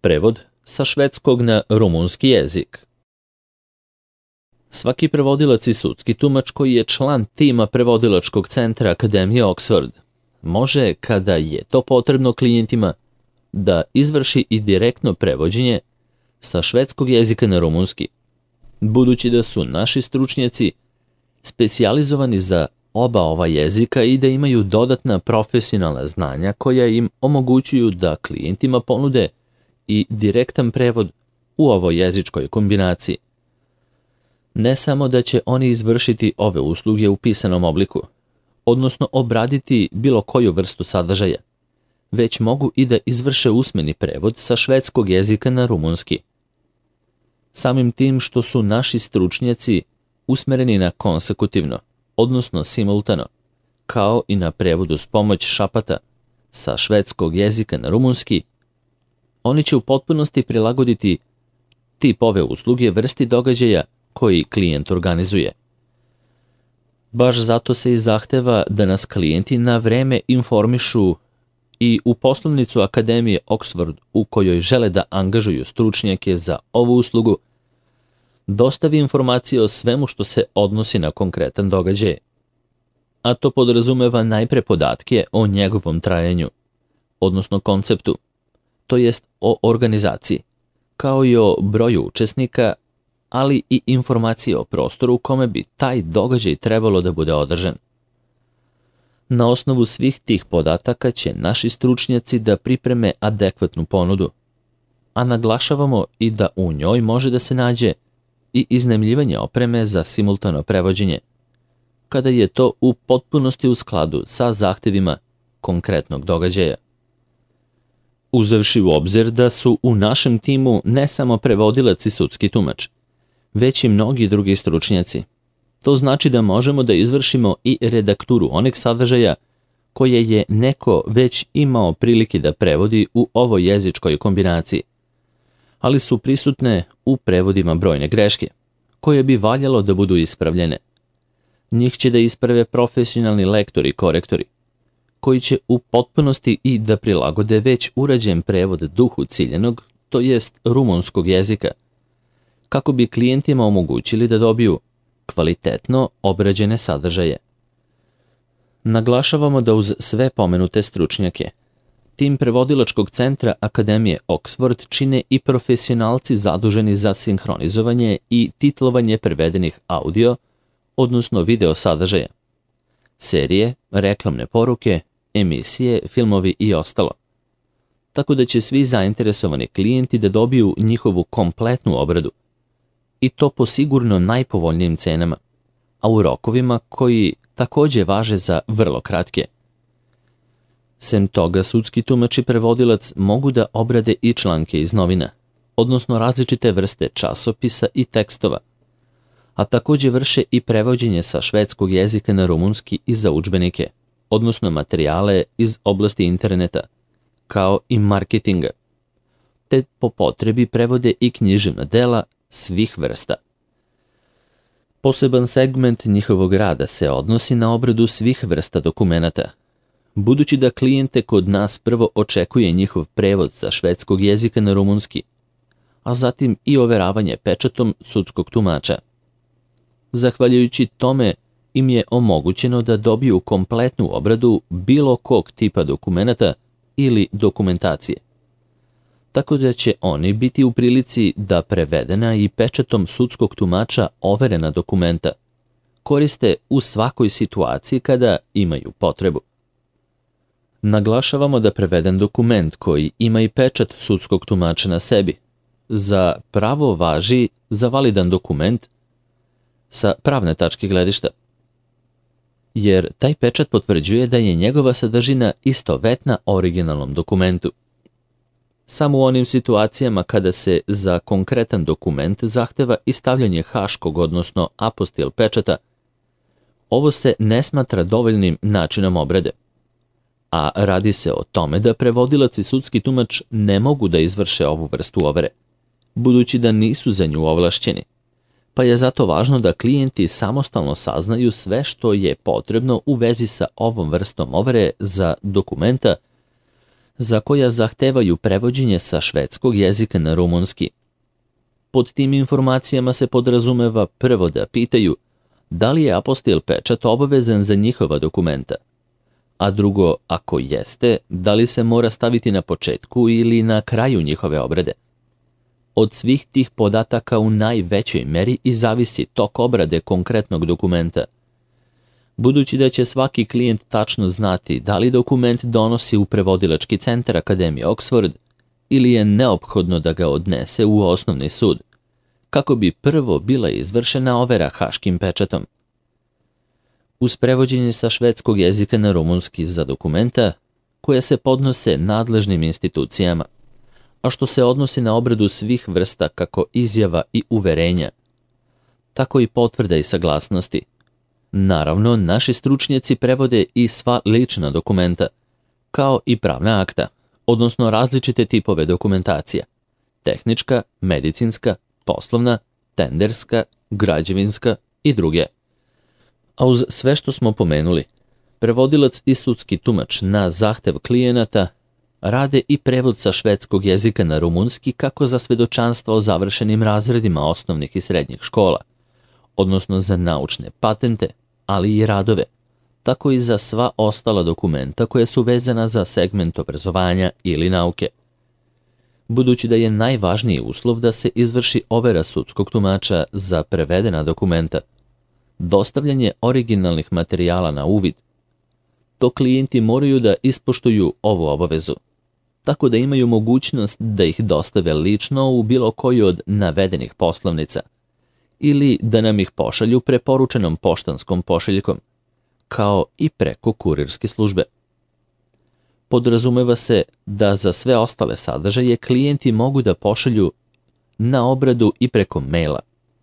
Prevod sa švedskog na rumunski jezik. Svaki prevodilac i sudski tumač koji je član tima prevodilačkog centra Akademije Oxford može, kada je to potrebno klijentima, da izvrši i direktno prevođenje sa švedskog jezika na rumunski, budući da su naši stručnjaci specijalizovani za oba ova jezika i da imaju dodatna profesionalna znanja koja im omogućuju da klijentima ponude i direktan prevod u ovoj jezičkoj kombinaciji. Ne samo da će oni izvršiti ove usluge u pisanom obliku, odnosno obraditi bilo koju vrstu sadržaja, već mogu i da izvrše usmeni prevod sa švedskog jezika na rumunski. Samim tim što su naši stručnjaci usmereni na konsekutivno, odnosno simultano, kao i na prevod uz pomoć šapata sa švedskog jezika na rumunski, oni će u potpunosti prilagoditi tip ove usluge vrsti događaja koji klijent organizuje. Baš zato se i zahteva da nas klijenti na vreme informišu i u poslovnicu Akademije Oxford u kojoj žele da angažuju stručnjake za ovu uslugu, dostavi informacije o svemu što se odnosi na konkretan događaj, a to podrazumeva najpre podatke o njegovom trajanju, odnosno konceptu, to jest o organizaciji, kao i o broju učesnika, ali i informacije o prostoru u kome bi taj događaj trebalo da bude održan. Na osnovu svih tih podataka će naši stručnjaci da pripreme adekvatnu ponudu, a naglašavamo i da u njoj može da se nađe i iznajmljivanje opreme za simultano prevođenje, kada je to u potpunosti u skladu sa zahtevima konkretnog događaja. Uzevši u obzir da su u našem timu ne samo prevodilac i sudski tumač, već i mnogi drugi stručnjaci. To znači da možemo da izvršimo i redakturu onih sadržaja koje je neko već imao prilike da prevodi u ovoj jezičkoj kombinaciji, ali su prisutne u prevodima brojne greške, koje bi valjalo da budu ispravljene. Njih će da isprave profesionalni lektori i korektori, koji će u potpunosti i da prilagode već urađen prevod duhu ciljenog, to jest rumunskog jezika, kako bi klijentima omogućili da dobiju kvalitetno obrađene sadržaje. Naglašavamo da uz sve pomenute stručnjake, tim prevodilačkog centra Akademije Oxford čine i profesionalci zaduženi za sinhronizovanje i titlovanje prevedenih audio, odnosno video sadržaja, serije, reklamne poruke, emisije, filmovi i ostalo. Tako da će svi zainteresovani klijenti da dobiju njihovu kompletnu obradu, i to po sigurno najpovoljnijim cenama, a u rokovima koji takođe važe za vrlo kratke. Sem toga, sudski tumač i prevodilac mogu da obrade i članke iz novina, odnosno različite vrste časopisa i tekstova, a takođe vrše i prevođenje sa švedskog jezika na rumunski i za udžbenike, odnosno materijale iz oblasti interneta, kao i marketinga, te po potrebi prevode i književna dela svih vrsta. Poseban segment njihovog rada se odnosi na obradu svih vrsta dokumenata, budući da klijente kod nas prvo očekuje njihov prevod sa švedskog jezika na rumunski, a zatim i overavanje pečatom sudskog tumača. Zahvaljujući tome im je omogućeno da dobiju kompletnu obradu bilo kog tipa dokumenata ili dokumentacije, tako da će oni biti u prilici da prevedena i pečatom sudskog tumača overena dokumenta koriste u svakoj situaciji kada imaju potrebu. Naglašavamo da preveden dokument koji ima i pečat sudskog tumača na sebi za pravo važi za validan dokument sa pravne tačke gledišta, jer taj pečat potvrđuje da je njegova sadržina istovetna originalnom dokumentu. Samo u onim situacijama kada se za konkretan dokument zahteva i stavljanje haškog, odnosno apostil pečata, ovo se ne smatra dovoljnim načinom obrade, a radi se o tome da prevodilac i sudski tumač ne mogu da izvrše ovu vrstu overe, budući da nisu za nju ovlašćeni, pa je zato važno da klijenti samostalno saznaju sve što je potrebno u vezi sa ovom vrstom overe za dokumenta, za koja zahtevaju prevođenje sa švedskog jezika na rumunski. Pod tim informacijama se podrazumeva prvo da pitaju da li je apostil pečat obavezan za njihova dokumenta, a drugo, ako jeste, da li se mora staviti na početku ili na kraju njihove obrade. Od svih tih podataka u najvećoj meri i zavisi tok obrade konkretnog dokumenta. Budući da će svaki klijent tačno znati da li dokument donosi u prevodilački centar Akademije Oxford ili je neophodno da ga odnese u osnovni sud, kako bi prvo bila izvršena overa haškim pečatom. Uz prevođenje sa švedskog jezika na rumunski za dokumenta koje se podnose nadležnim institucijama, a što se odnosi na obradu svih vrsta kako izjava i uverenja, tako i potvrda i saglasnosti. Naravno, naši stručnjaci prevode i sva lična dokumenta, kao i pravna akta, odnosno različite tipove dokumentacija: tehnička, medicinska, poslovna, tenderska, građevinska i druge. A uz sve što smo pomenuli, prevodilac i sudski tumač na zahtev klijenata rade i prevod sa švedskog jezika na rumunski kako za svedočanstva o završenim razredima osnovnih i srednjih škola, odnosno za naučne patente, ali i radove, tako i za sva ostala dokumenta koja su vezana za segment obrazovanja ili nauke. Budući da je najvažniji uslov da se izvrši overa sudskog tumača za prevedena dokumenta, dostavljanje originalnih materijala na uvid, to klijenti moraju da ispoštuju ovu obavezu, tako da imaju mogućnost da ih dostave lično u bilo koju od navedenih poslovnica ili da nam ih pošalju preporučenom poštanskom pošiljkom, kao i preko kurirske službe. Podrazumeva se da za sve ostale sadržaje klijenti mogu da pošalju na obradu i preko maila,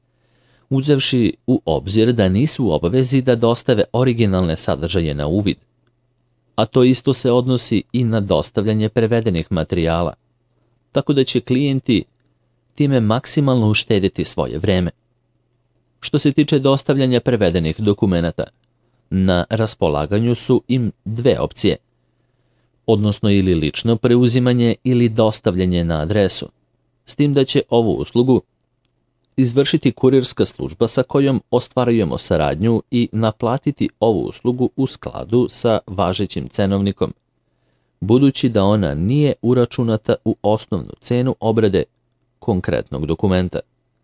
uzevši u obzir da nisu u obavezi da dostave originalne sadržaje na uvid, a to isto se odnosi i na dostavljanje prevedenih materijala, tako da će klijenti time maksimalno uštediti svoje vreme. Što se tiče dostavljanja prevedenih dokumenata, na raspolaganju su im dve opcije, odnosno ili lično preuzimanje ili dostavljanje na adresu, s tim da će ovu uslugu izvršiti kurirska služba sa kojom ostvarujemo saradnju i naplatiti ovu uslugu u skladu sa važećim cenovnikom, budući da ona nije uračunata u osnovnu cenu obrade konkretnog dokumenta.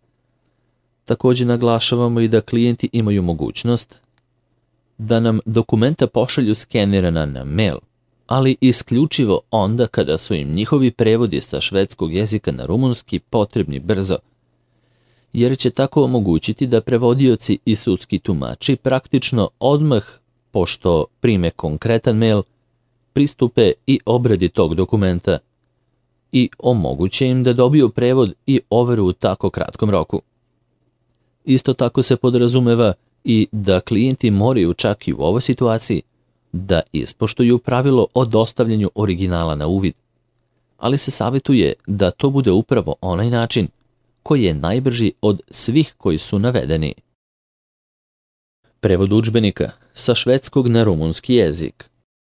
Također naglašavamo i da klijenti imaju mogućnost da nam dokumenta pošalju skenirana na mail, ali isključivo onda kada su im njihovi prevodi sa švedskog jezika na rumunski potrebni brzo, jer će tako omogućiti da prevodioci i sudski tumači praktično odmah, pošto prime konkretan mail, pristupe i obradi tog dokumenta i omoguće im da dobiju prevod i overu u tako kratkom roku. Isto tako se podrazumeva i da klijenti moraju čak i u ovoj situaciji da ispoštuju pravilo o dostavljanju originala na uvid, ali se savjetuje da to bude upravo onaj način koji je najbrži od svih koji su navedeni. Prevod udžbenika sa švedskog na rumunski jezik.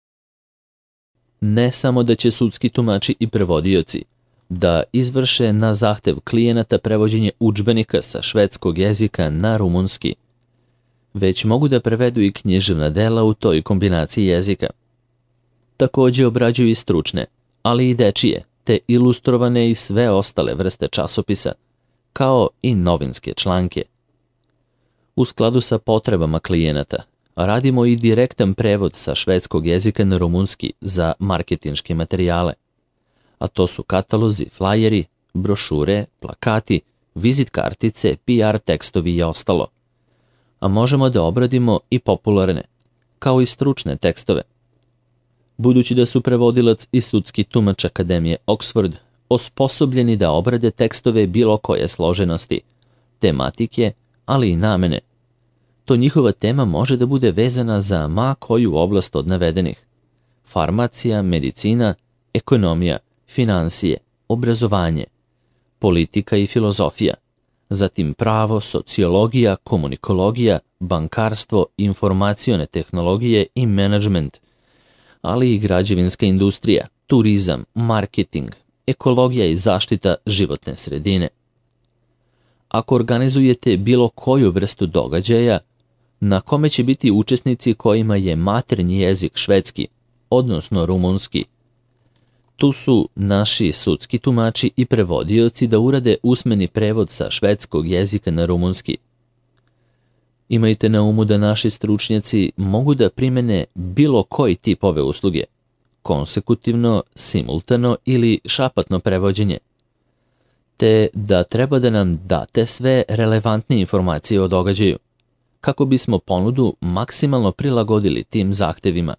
Ne samo da će sudski tumači i prevodioci da izvrše na zahtev klijenata prevođenje udžbenika sa švedskog jezika na rumunski, već mogu da prevedu i književna dela u toj kombinaciji jezika. Također obrađuju i stručne, ali i dečije, te ilustrovane i sve ostale vrste časopisa, kao i novinske članke. U skladu sa potrebama klijenata, radimo i direktan prevod sa švedskog jezika na rumunski za marketinške materijale, a to su katalozi, flajeri, brošure, plakati, vizit kartice, PR tekstovi i ostalo. A možemo da obradimo i popularne, kao i stručne tekstove. Budući da su prevodilac i sudski tumač Akademije Oxford osposobljeni da obrade tekstove bilo koje složenosti, tematike, ali i namene, to njihova tema može da bude vezana za ma koju oblast od navedenih: farmacija, medicina, ekonomija, finansije, obrazovanje, politika i filozofija, zatim pravo, sociologija, komunikologija, bankarstvo, informacione tehnologije i menadžment, ali i građevinska industrija, turizam, marketing, ekologija i zaštita životne sredine. Ako organizujete bilo koju vrstu događaja, na kome će biti učesnici kojima je maternji jezik švedski, odnosno rumunski, tu su naši sudski tumači i prevodioci da urade usmeni prevod sa švedskog jezika na rumunski. Imajte na umu da naši stručnjaci mogu da primene bilo koji tip ove usluge, konsekutivno, simultano ili šapatno prevođenje, te da treba da nam date sve relevantne informacije o događaju, kako bismo ponudu maksimalno prilagodili tim zahtevima.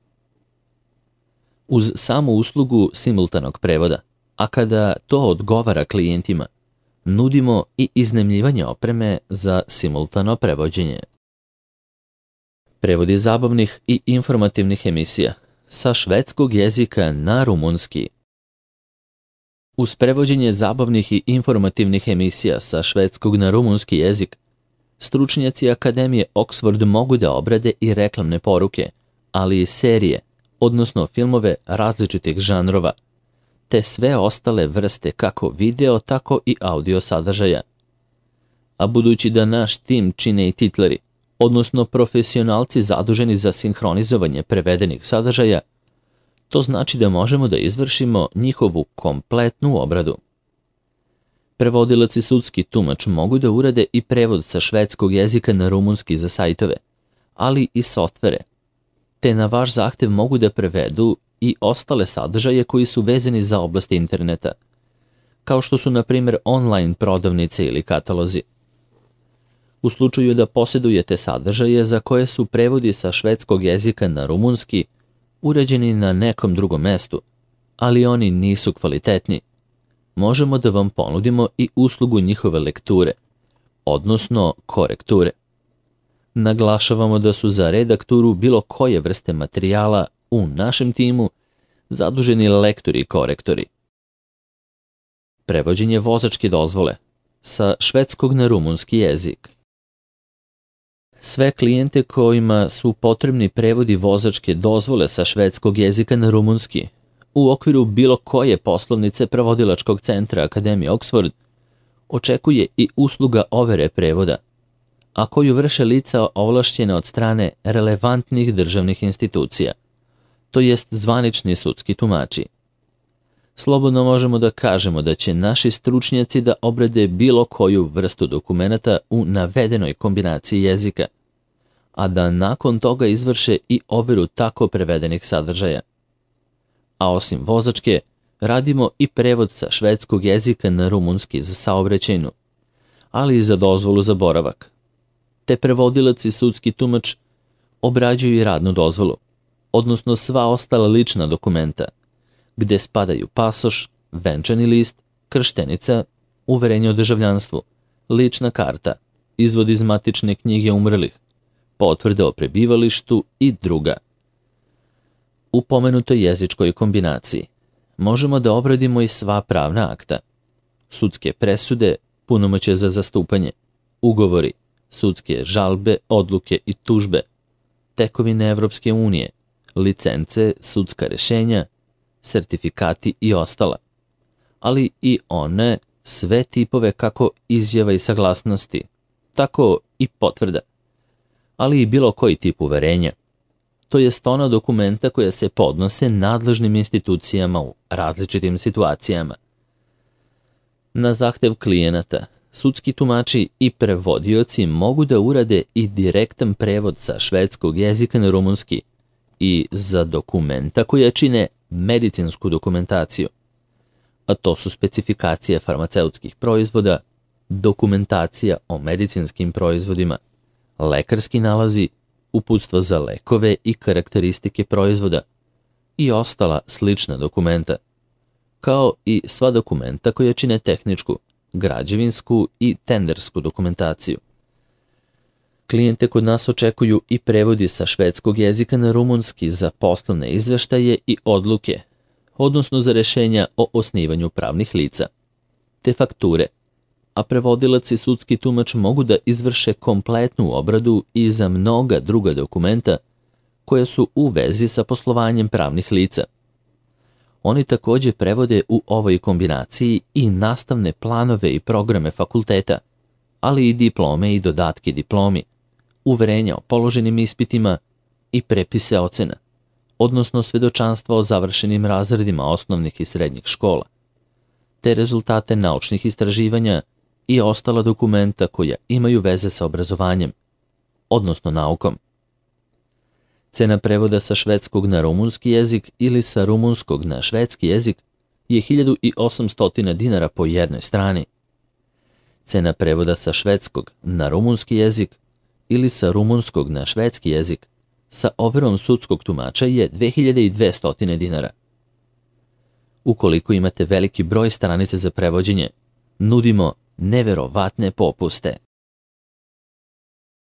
Uz samu uslugu simultanog prevoda, a kada to odgovara klijentima, nudimo i iznajmljivanje opreme za simultano prevođenje. Prevodi zabavnih i informativnih emisija sa švedskog jezika na rumunski. Uz prevođenje zabavnih i informativnih emisija sa švedskog na rumunski jezik, stručnjaci Akademije Oxford mogu da obrade i reklamne poruke, ali i serije, odnosno filmove različitih žanrova, te sve ostale vrste kako video, tako i audio sadržaja. A budući da naš tim čine i titleri, odnosno profesionalci zaduženi za sinhronizovanje prevedenih sadržaja, to znači da možemo da izvršimo njihovu kompletnu obradu. Prevodilac i sudski tumač mogu da urade i prevod sa švedskog jezika na rumunski za sajtove, ali i softvere, te na vaš zahtev mogu da prevedu i ostale sadržaje koji su vezani za oblast interneta, kao što su, na primjer, online prodavnice ili katalozi. U slučaju da posjedujete sadržaje za koje su prevodi sa švedskog jezika na rumunski urađeni na nekom drugom mestu, ali oni nisu kvalitetni, možemo da vam ponudimo i uslugu njihove lekture, odnosno korekture. Naglašavamo da su za redakturu bilo koje vrste materijala u našem timu zaduženi lektori i korektori. Prevođenje vozačke dozvole sa švedskog na rumunski jezik. Sve klijente kojima su potrebni prevodi vozačke dozvole sa švedskog jezika na rumunski u okviru bilo koje poslovnice prevodilačkog centra Akademije Oxford očekuje i usluga overe prevoda, a koju vrše lica ovlašćena od strane relevantnih državnih institucija, to jest zvanični sudski tumači. Slobodno možemo da kažemo da će naši stručnjaci da obrade bilo koju vrstu dokumenata u navedenoj kombinaciji jezika, a da nakon toga izvrše i overu tako prevedenih sadržaja. A osim vozačke, radimo i prevod sa švedskog jezika na rumunski za saobraćajnu, ali i za dozvolu za boravak. Te prevodilac i sudski tumač obrađuju i radnu dozvolu, odnosno sva ostala lična dokumenta, gde spadaju pasoš, venčani list, krštenica, uverenje o državljanstvu, lična karta, izvod iz matične knjige umrlih, potvrde o prebivalištu i druga. U pomenutoj jezičkoj kombinaciji možemo da obradimo i sva pravna akta, sudske presude, punomoćje za zastupanje, ugovori, sudske žalbe, odluke i tužbe, tekovine Evropske unije, licence, sudska rešenja, sertifikati i ostala, ali i one sve tipove kako izjava i saglasnosti, tako i potvrda, ali i bilo koji tip uverenja, to jest ona dokumenta koja se podnose nadležnim institucijama u različitim situacijama. Na zahtev klijenata, sudski tumači i prevodioci mogu da urade i direktan prevod sa švedskog jezika na rumunski i za dokumenta koja čine medicinsku dokumentaciju, a to su specifikacije farmaceutskih proizvoda, dokumentacija o medicinskim proizvodima, lekarski nalazi, uputstva za lekove i karakteristike proizvoda i ostala slična dokumenta, kao i sva dokumenta koja čine tehničku, građevinsku i tendersku dokumentaciju. Klijente kod nas očekuju i prevodi sa švedskog jezika na rumunski za poslovne izveštaje i odluke, odnosno za rešenja o osnivanju pravnih lica, te fakture, a prevodilac i sudski tumač mogu da izvrše kompletnu obradu i za mnoga druga dokumenta koja su u vezi sa poslovanjem pravnih lica. Oni također prevode u ovoj kombinaciji i nastavne planove i programe fakulteta, ali i diplome i dodatke diplomi, uverenja o položenim ispitima i prepise ocena, odnosno svjedočanstva o završenim razredima osnovnih i srednjih škola, te rezultate naučnih istraživanja i ostala dokumenta koja imaju veze sa obrazovanjem, odnosno naukom. Cena prevoda sa švedskog na rumunski jezik ili sa rumunskog na švedski jezik je 1800 dinara po jednoj strani. Cena prevoda sa švedskog na rumunski jezik ili sa rumunskog na švedski jezik sa overom sudskog tumača je 2200 dinara. Ukoliko imate veliki broj stranica za prevođenje, nudimo neverovatne popuste.